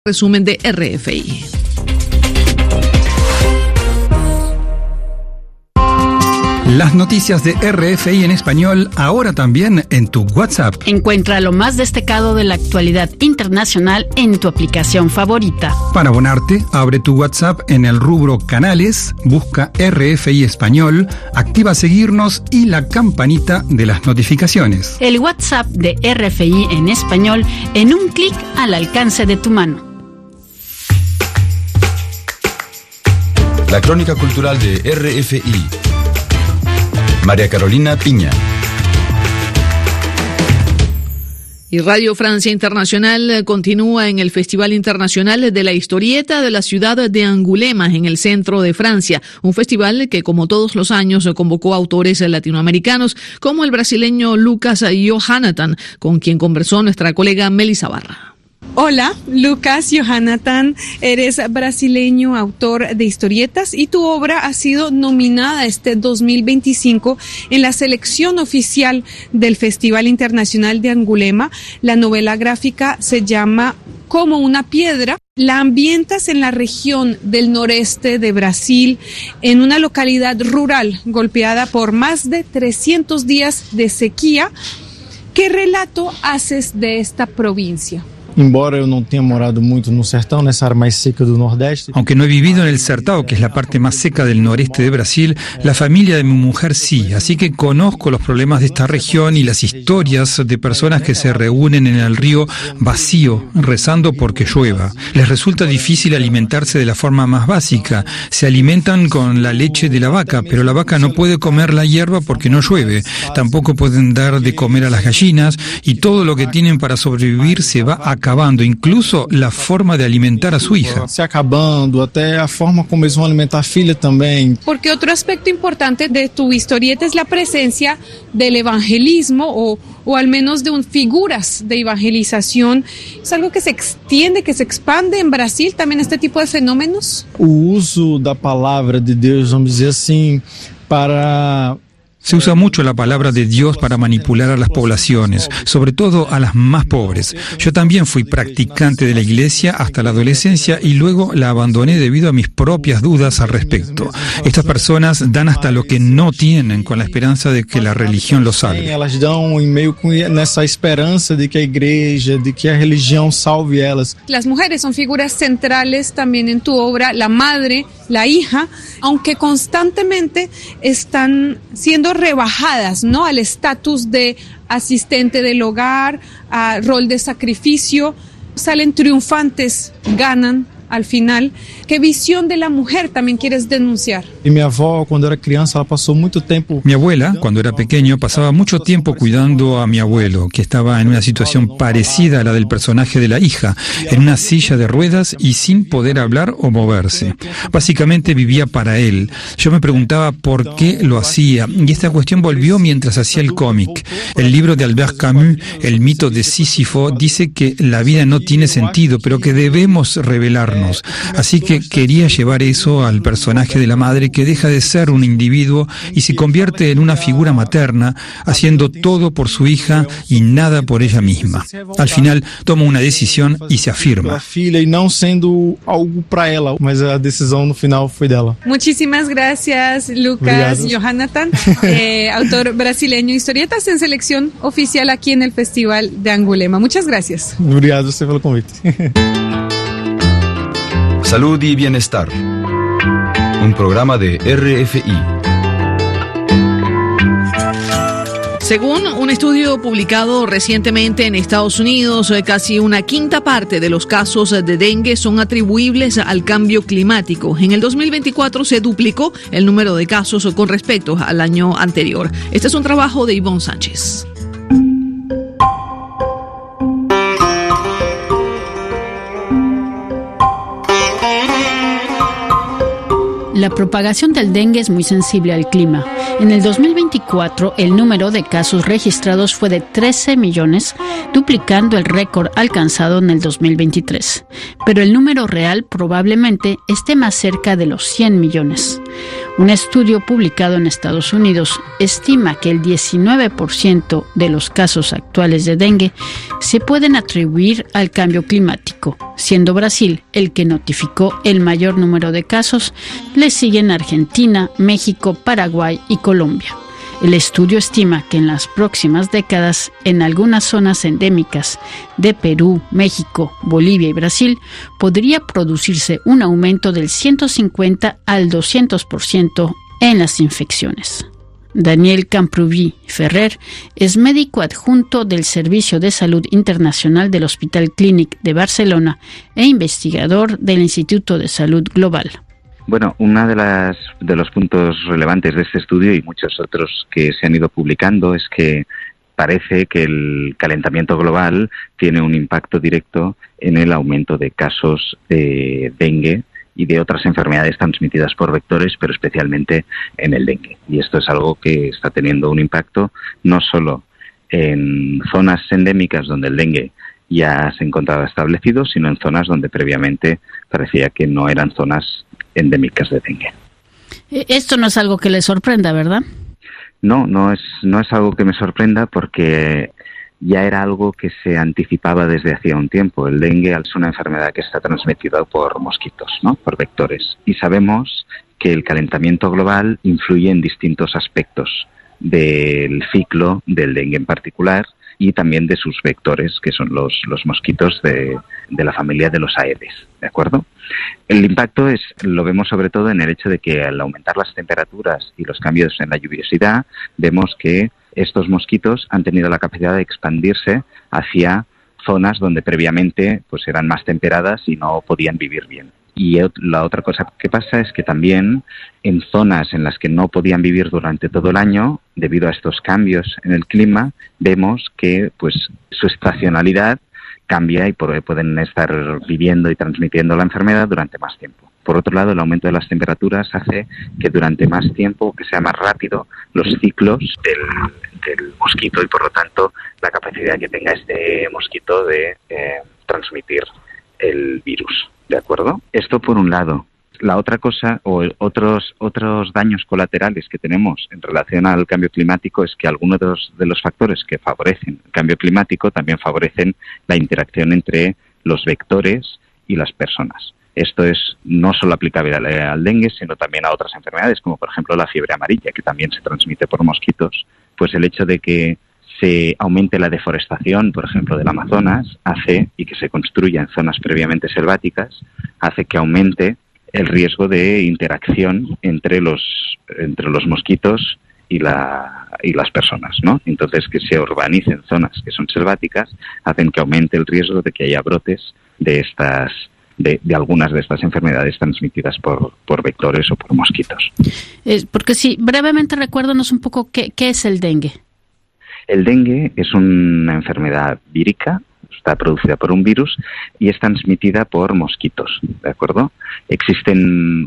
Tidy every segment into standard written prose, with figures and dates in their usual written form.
Resumen de RFI. Las noticias de RFI en español, ahora también en tu WhatsApp. Encuentra lo más destacado de la actualidad internacional en tu aplicación favorita. Para abonarte, abre tu WhatsApp en el rubro Canales, busca RFI Español, activa seguirnos y la campanita de las notificaciones. El WhatsApp de RFI en español en un clic al alcance de tu mano. La crónica cultural de RFI. María Carolina Piña. Y Radio Francia Internacional continúa en el Festival Internacional de la Historieta de la ciudad de Angulema, en el centro de Francia. Un festival que, como todos los años, convocó a autores latinoamericanos como el brasileño Lucas Johannathan, con quien conversó nuestra colega Melissa Barra. Hola, Lucas Johannathan, eres brasileño, autor de historietas, y tu obra ha sido nominada este 2025 en la selección oficial del Festival Internacional de Angulema. La novela gráfica se llama Como una piedra. La ambientas en la región del noreste de Brasil, en una localidad rural golpeada por más de 300 días de sequía. ¿Qué relato haces de esta provincia? Embora eu não tenha morado muito no sertão, nessa área mais seca do Nordeste. Aunque no he vivido en el Sertão, que es la parte más seca del noreste de Brasil, la familia de mi mujer sí, así que conozco los problemas de esta región y las historias de personas que se reúnen en el río vacío, rezando porque llueva. Les resulta difícil alimentarse de la forma más básica. Se alimentan con la leche de la vaca, pero la vaca no puede comer la hierba porque no llueve. Tampoco pueden dar de comer a las gallinas y todo lo que tienen para sobrevivir se va acabando, incluso la forma de alimentar a su hija. Se acabando, até a forma como eles vão alimentar a filha também. Porque otro aspecto importante de tu historieta es la presencia del evangelismo o al menos de figuras de evangelización. ¿Es algo que se extiende, que se expande en Brasil también este tipo de fenómenos? O uso da palavra de Deus, vamos dizer assim, para... Se usa mucho la palabra de Dios para manipular a las poblaciones, sobre todo a las más pobres. Yo también fui practicante de la iglesia hasta la adolescencia y luego la abandoné debido a mis propias dudas al respecto. Estas personas dan hasta lo que no tienen con la esperanza de que la religión los salve. Elas dão em meio com nessa esperança de que a igreja, de que a religião salve elas. Las mujeres son figuras centrales también en tu obra, la madre, la hija, aunque constantemente están siendo rebajadas, ¿no?, al estatus de asistente del hogar, a rol de sacrificio. Salen triunfantes, ganan al final. ¿Qué visión de la mujer también quieres denunciar? E minha avó, quando era criança, ela passou muito tempo. Mi abuela, cuando era pequeño, pasaba mucho tiempo cuidando a mi abuelo, que estaba en una situación parecida a la del personaje de la hija, en una silla de ruedas y sin poder hablar o moverse. Básicamente vivía para él. Yo me preguntaba por qué lo hacía, y esta cuestión volvió mientras hacía el cómic. El libro de Albert Camus, El mito de Sísifo, dice que la vida no tiene sentido, pero que debemos revelarnos. Así que quería llevar eso al personaje de la madre, que deja de ser un individuo y se convierte en una figura materna, haciendo todo por su hija y nada por ella misma. Al final toma una decisión y se afirma. A filha e não sendo algo para ela, mas a decisão no final foi dela. Muchísimas gracias, Lucas Johannathan, autor brasileño, historietas en selección oficial aquí en el Festival de Angulema. Muchas gracias. Obrigado a você pelo convite. Salud y bienestar. Un programa de RFI. Según un estudio publicado recientemente en Estados Unidos, casi una quinta parte de los casos de dengue son atribuibles al cambio climático. En el 2024 se duplicó el número de casos con respecto al año anterior. Este es un trabajo de Ivonne Sánchez. La propagación del dengue es muy sensible al clima. En el 2024, el número de casos registrados fue de 13 millones, duplicando el récord alcanzado en el 2023. Pero el número real probablemente esté más cerca de los 100 millones. Un estudio publicado en Estados Unidos estima que el 19% de los casos actuales de dengue se pueden atribuir al cambio climático, siendo Brasil el que notificó el mayor número de casos. Le siguen Argentina, México, Paraguay y Colombia. El estudio estima que en las próximas décadas, en algunas zonas endémicas de Perú, México, Bolivia y Brasil, podría producirse un aumento del 150 al 200% en las infecciones. Daniel Camprubí Ferrer es médico adjunto del Servicio de Salud Internacional del Hospital Clínic de Barcelona e investigador del Instituto de Salud Global. Bueno, uno de los puntos relevantes de este estudio y muchos otros que se han ido publicando es que parece que el calentamiento global tiene un impacto directo en el aumento de casos de dengue y de otras enfermedades transmitidas por vectores, pero especialmente en el dengue. Y esto es algo que está teniendo un impacto no solo en zonas endémicas donde el dengue ya se encontraba establecido, sino en zonas donde previamente parecía que no eran zonas endémicas de dengue. Esto no es algo que le sorprenda, ¿verdad? No es algo que me sorprenda porque ya era algo que se anticipaba desde hacía un tiempo. El dengue es una enfermedad que está transmitida por mosquitos, ¿no? Por vectores. Y sabemos que el calentamiento global influye en distintos aspectos del ciclo del dengue en particular y también de sus vectores, que son los mosquitos de la familia de los Aedes, ¿de acuerdo? El impacto lo vemos sobre todo en el hecho de que al aumentar las temperaturas y los cambios en la lluviosidad, vemos que estos mosquitos han tenido la capacidad de expandirse hacia zonas donde previamente pues eran más temperadas y no podían vivir bien. Y la otra cosa que pasa es que también en zonas en las que no podían vivir durante todo el año, debido a estos cambios en el clima, vemos que pues su estacionalidad cambia y pueden estar viviendo y transmitiendo la enfermedad durante más tiempo. Por otro lado, el aumento de las temperaturas hace que durante más tiempo, que sea más rápido, los ciclos del mosquito y por lo tanto la capacidad que tenga este mosquito de transmitir el virus. ¿De acuerdo? Esto por un lado. La otra cosa, o otros daños colaterales que tenemos en relación al cambio climático es que algunos de los factores que favorecen el cambio climático también favorecen la interacción entre los vectores y las personas. Esto es no solo aplicable al dengue, sino también a otras enfermedades, como por ejemplo la fiebre amarilla, que también se transmite por mosquitos. Pues el hecho de que se aumente la deforestación, por ejemplo, del Amazonas, y que se construya en zonas previamente selváticas, hace que aumente el riesgo de interacción entre los mosquitos y las personas, ¿no? Entonces, que se urbanicen zonas que son selváticas hacen que aumente el riesgo de que haya brotes de algunas de estas enfermedades transmitidas por vectores o por mosquitos. Porque sí, brevemente recuérdanos un poco qué es el dengue. El dengue es una enfermedad vírica, está producida por un virus y es transmitida por mosquitos, ¿de acuerdo? Existen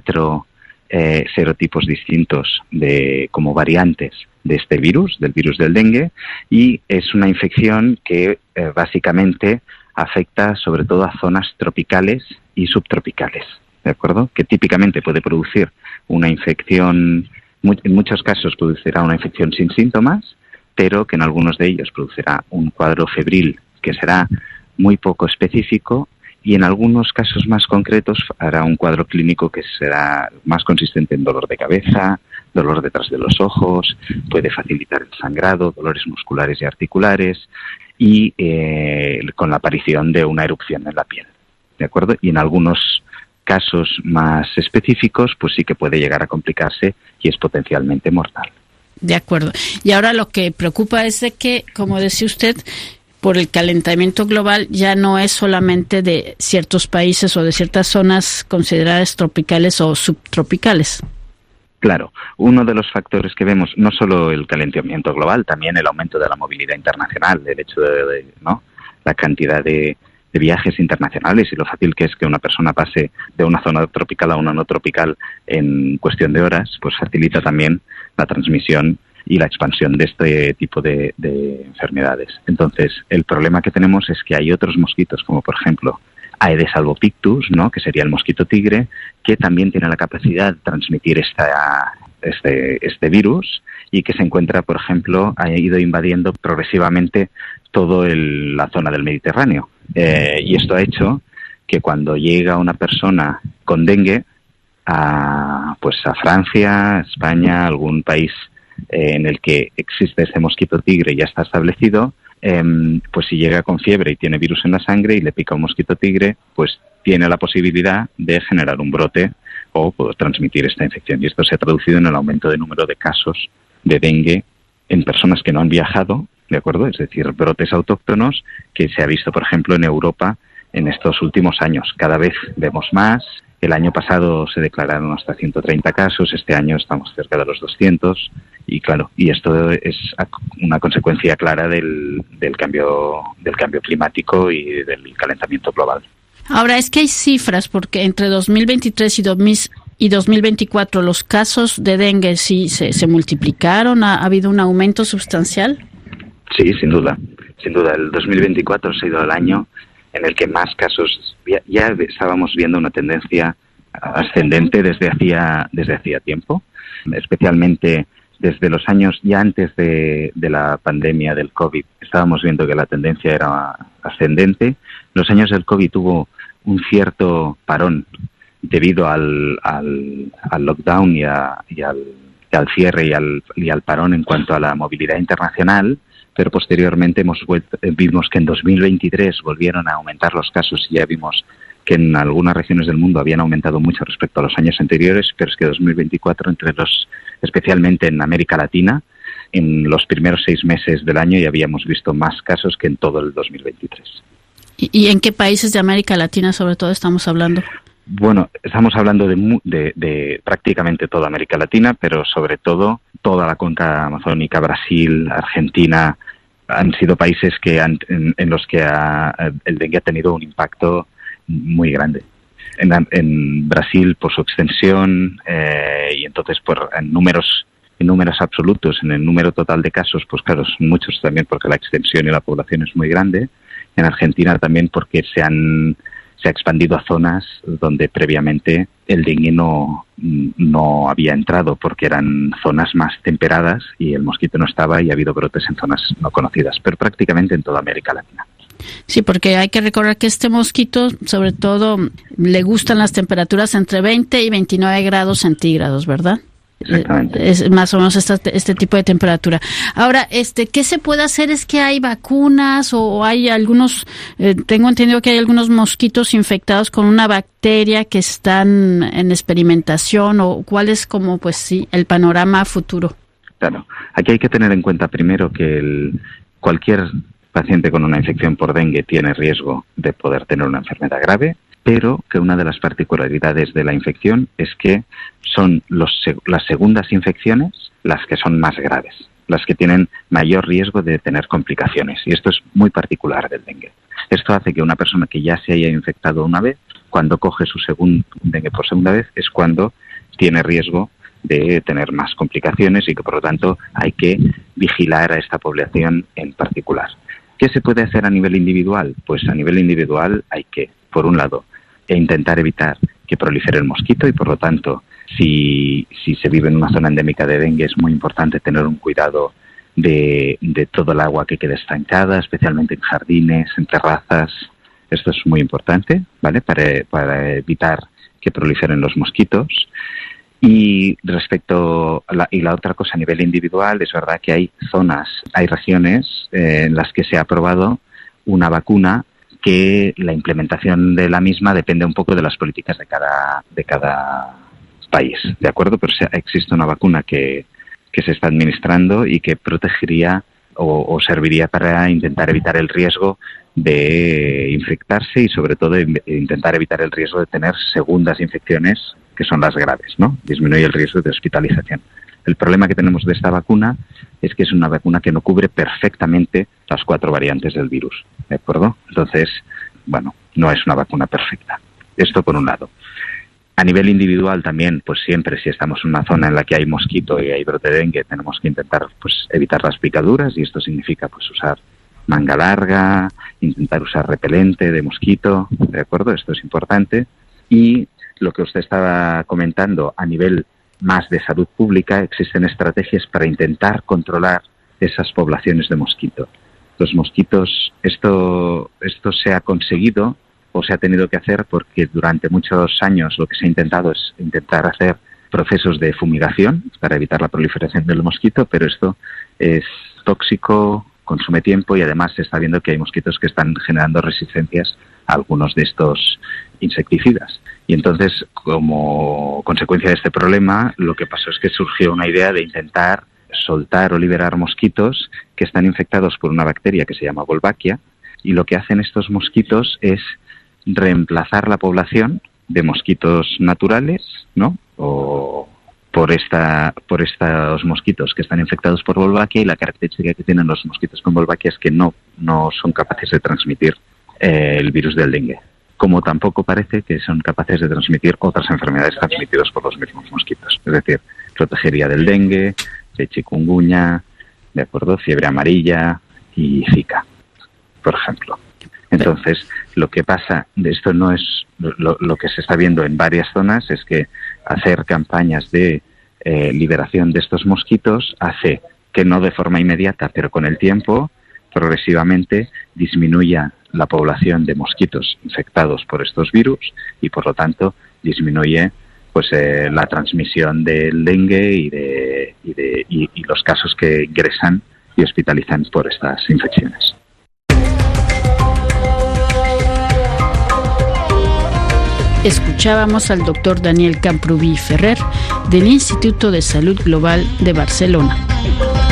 4 serotipos distintos como variantes de este virus, del virus del dengue, y es una infección que básicamente afecta sobre todo a zonas tropicales y subtropicales, ¿de acuerdo? Que típicamente puede producir una infección, en muchos casos producirá una infección sin síntomas, pero que en algunos de ellos producirá un cuadro febril que será muy poco específico y en algunos casos más concretos hará un cuadro clínico que será más consistente en dolor de cabeza, dolor detrás de los ojos, puede facilitar el sangrado, dolores musculares y articulares y con la aparición de una erupción en la piel, ¿de acuerdo? Y en algunos casos más específicos pues sí que puede llegar a complicarse y es potencialmente mortal. De acuerdo. Y ahora lo que preocupa es de que, como decía usted, por el calentamiento global ya no es solamente de ciertos países o de ciertas zonas consideradas tropicales o subtropicales. Claro, uno de los factores que vemos, no solo el calentamiento global, también el aumento de la movilidad internacional, el hecho de la cantidad de viajes internacionales y lo fácil que es que una persona pase de una zona tropical a una no tropical en cuestión de horas, pues facilita también la transmisión y la expansión de este tipo de enfermedades. Entonces, el problema que tenemos es que hay otros mosquitos, como por ejemplo Aedes albopictus, ¿no?, que sería el mosquito tigre, que también tiene la capacidad de transmitir este virus y que se encuentra, por ejemplo, ha ido invadiendo progresivamente toda la zona del Mediterráneo. Y esto ha hecho que cuando llega una persona con dengue a Francia, España, algún país en el que existe este mosquito tigre y ya está establecido, pues si llega con fiebre y tiene virus en la sangre y le pica un mosquito tigre, pues tiene la posibilidad de generar un brote o poder transmitir esta infección. Y esto se ha traducido en el aumento de número de casos de dengue en personas que no han viajado, ¿de acuerdo? Es decir, brotes autóctonos que se ha visto, por ejemplo, en Europa en estos últimos años. Cada vez vemos más. El año pasado se declararon hasta 130 casos, este año estamos cerca de los 200 y claro, y esto es una consecuencia clara del cambio climático y del calentamiento global. Ahora, es que hay cifras, porque entre 2023 y 2024 los casos de dengue sí se multiplicaron, ¿ha habido un aumento sustancial? Sí, sin duda. El 2024 ha sido el año en el que más casos, ya estábamos viendo una tendencia ascendente desde hacía tiempo, especialmente desde los años ya antes de la pandemia del COVID. Estábamos viendo que la tendencia era ascendente. Los años del COVID hubo un cierto parón debido al lockdown y al cierre y al parón en cuanto a la movilidad internacional, pero posteriormente vimos que en 2023 volvieron a aumentar los casos y ya vimos que en algunas regiones del mundo habían aumentado mucho respecto a los años anteriores, pero es que 2024, especialmente en América Latina, en los primeros 6 meses del año ya habíamos visto más casos que en todo el 2023. ¿Y en qué países de América Latina sobre todo estamos hablando? Bueno, estamos hablando de prácticamente toda América Latina, pero sobre todo toda la cuenca amazónica, Brasil, Argentina, han sido países en los que el dengue ha tenido un impacto muy grande. En Brasil por su extensión y entonces en números absolutos, en el número total de casos, pues claro, son muchos también porque la extensión y la población es muy grande. En Argentina también porque se ha expandido a zonas donde previamente el dengue no había entrado porque eran zonas más temperadas y el mosquito no estaba y ha habido brotes en zonas no conocidas, pero prácticamente en toda América Latina. Sí, porque hay que recordar que este mosquito, sobre todo, le gustan las temperaturas entre 20 y 29 grados centígrados, ¿verdad? Exactamente. Es más o menos este tipo de temperatura. Ahora, ¿qué se puede hacer? ¿Es que hay vacunas o hay algunos, tengo entendido que hay algunos mosquitos infectados con una bacteria que están en experimentación, o cuál es como, pues sí, el panorama futuro? Claro, aquí hay que tener en cuenta primero que cualquier paciente con una infección por dengue tiene riesgo de poder tener una enfermedad grave, pero que una de las particularidades de la infección es que son las segundas infecciones las que son más graves, las que tienen mayor riesgo de tener complicaciones, y esto es muy particular del dengue. Esto hace que una persona que ya se haya infectado una vez, cuando coge su dengue por segunda vez, es cuando tiene riesgo de tener más complicaciones y que por lo tanto hay que vigilar a esta población en particular. ¿Qué se puede hacer a nivel individual? Pues a nivel individual hay que, por un lado, intentar evitar que prolifere el mosquito y por lo tanto, si se vive en una zona endémica de dengue, es muy importante tener un cuidado de todo el agua que quede estancada, especialmente en jardines, en terrazas. Esto es muy importante, ¿vale? Para evitar que proliferen los mosquitos. Y respecto y la otra cosa a nivel individual, es verdad que hay regiones en las que se ha aprobado una vacuna que la implementación de la misma depende un poco de las políticas de cada país, ¿de acuerdo? Pero existe una vacuna que se está administrando y que protegería o serviría para intentar evitar el riesgo de infectarse y sobre todo intentar evitar el riesgo de tener segundas infecciones que son las graves, ¿no? Disminuye el riesgo de hospitalización. El problema que tenemos de esta vacuna es que es una vacuna que no cubre perfectamente las 4 variantes del virus, ¿de acuerdo? Entonces, bueno, no es una vacuna perfecta. Esto por un lado. A nivel individual también, pues siempre si estamos en una zona en la que hay mosquito y hay brote de dengue, tenemos que intentar pues evitar las picaduras y esto significa pues usar manga larga, intentar usar repelente de mosquito, ¿de acuerdo? Esto es importante. Y lo que usted estaba comentando a nivel más de salud pública, existen estrategias para intentar controlar esas poblaciones de mosquito. Los mosquitos, esto se ha conseguido o se ha tenido que hacer porque durante muchos años lo que se ha intentado es intentar hacer procesos de fumigación para evitar la proliferación del mosquito, pero esto es tóxico, consume tiempo y además se está viendo que hay mosquitos que están generando resistencias a algunos de estos insecticidas. Y entonces, como consecuencia de este problema, lo que pasó es que surgió una idea de intentar soltar o liberar mosquitos que están infectados por una bacteria que se llama Wolbachia, y lo que hacen estos mosquitos es reemplazar la población de mosquitos naturales, ¿no? O por estos mosquitos que están infectados por Wolbachia, y la característica que tienen los mosquitos con Wolbachia es que no son capaces de transmitir el virus del dengue, como tampoco parece que son capaces de transmitir otras enfermedades transmitidas por los mismos mosquitos. Es decir, protegería del dengue, de chikungunya, de acuerdo, fiebre amarilla y Zika, por ejemplo. Entonces, lo que pasa, de esto no es lo que se está viendo en varias zonas, es que hacer campañas de liberación de estos mosquitos hace que no de forma inmediata, pero con el tiempo, progresivamente disminuya la población de mosquitos infectados por estos virus y, por lo tanto, disminuye la transmisión del dengue y los casos que ingresan y hospitalizan por estas infecciones. Escuchábamos al doctor Daniel Camprubí Ferrer del Instituto de Salud Global de Barcelona.